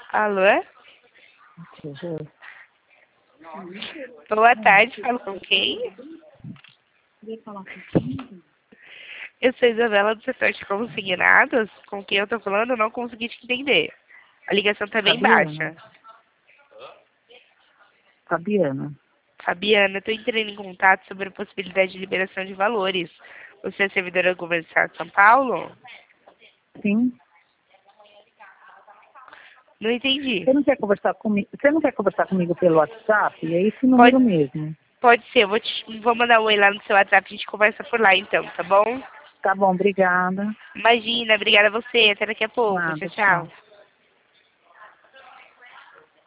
Alô? Boa tarde, falo com quem? Eu sou Isabela do setor de consignados. Com quem eu tô falando, eu não consegui te entender. A ligação tá bem baixa. Fabiana. Fabiana, eu tô entrando em contato sobre a possibilidade de liberação de valores. Você é servidora do governo do estado de São Paulo? Sim. Não entendi. Você não quer conversar comigo pelo WhatsApp? É esse número mesmo. Pode ser, vou mandar um oi lá no seu WhatsApp, a gente conversa por lá então, tá bom? Tá bom, obrigada. Imagina, obrigada a você, até daqui a pouco. Nada, Tchau, tchau.